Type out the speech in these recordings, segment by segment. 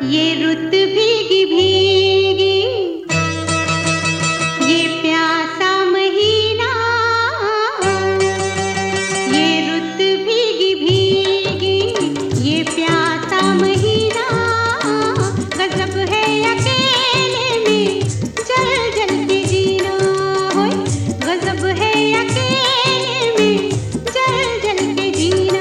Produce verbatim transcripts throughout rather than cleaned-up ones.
ये रुत भीगी भीगी, ये प्यासा महीना, ये रुत भीगी भीगी, ये प्यासा महीना, गजब है अकेले में जल जल के जीना, होय गजब है अकेले में जल जल के जीना।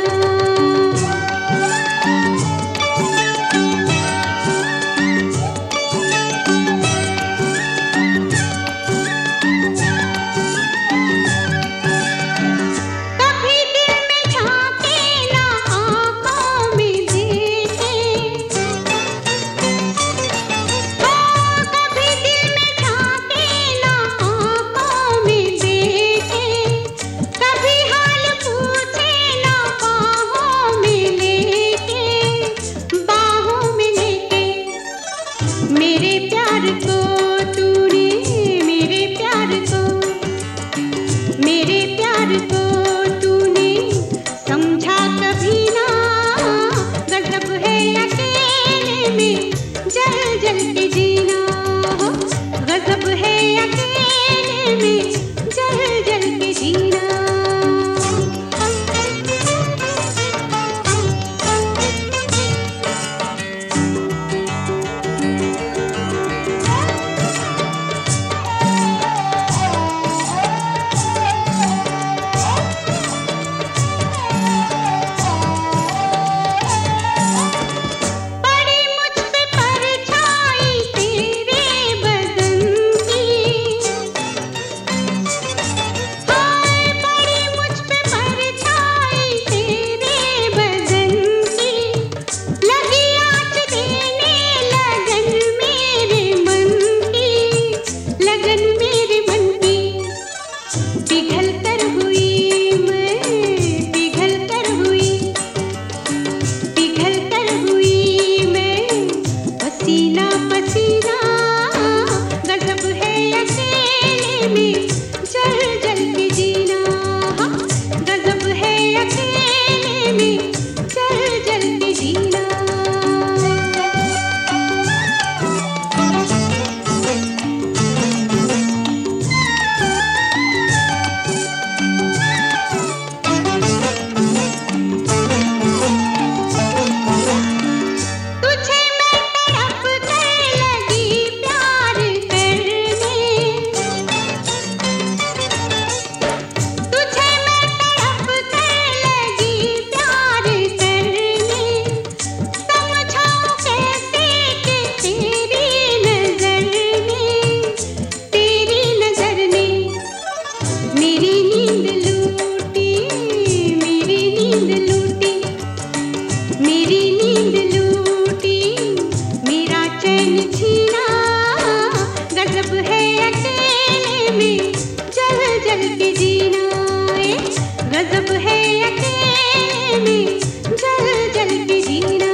मेरे प्यार को तूने, मेरे प्यार को, मेरे प्यार को तूने समझा कभी ना, गजब है अकेले में जल जल के जीना, गजब है अकेले में जल जल के जीना। पिघल कर हुई मैं, पिघल कर हुई, पिघल कर हुई मैं, पसीना पसीना, गजब है अकेले में जल जल के जीना, गजब है अकेले में जल जल के जीना। गजब है अकेले में जल जल के जीना, गजब है अकेले में जल जल के जीना।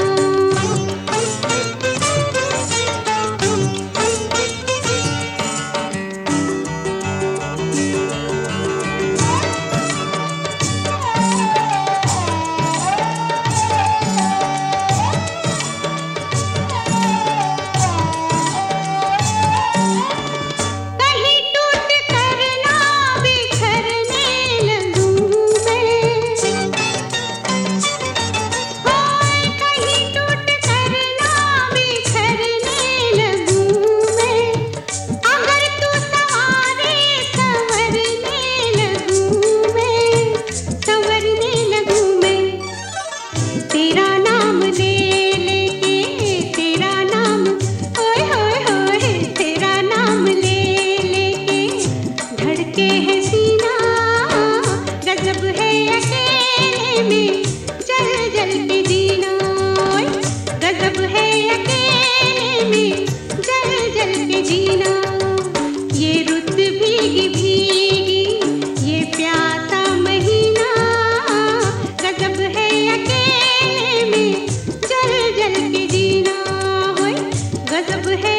तेरा नाम ले लेके, तेरा नाम, ओए होए होए, तेरा नाम ले लेके धड़के है सीना, गजब है अकेले में जल जल के जीना, गजब है अकेले में जल जल के जीना। ये रुत भीगी भीगी, ये प्यासा महीना, गजब है अकेले में जल जल के जीना, होय गजब है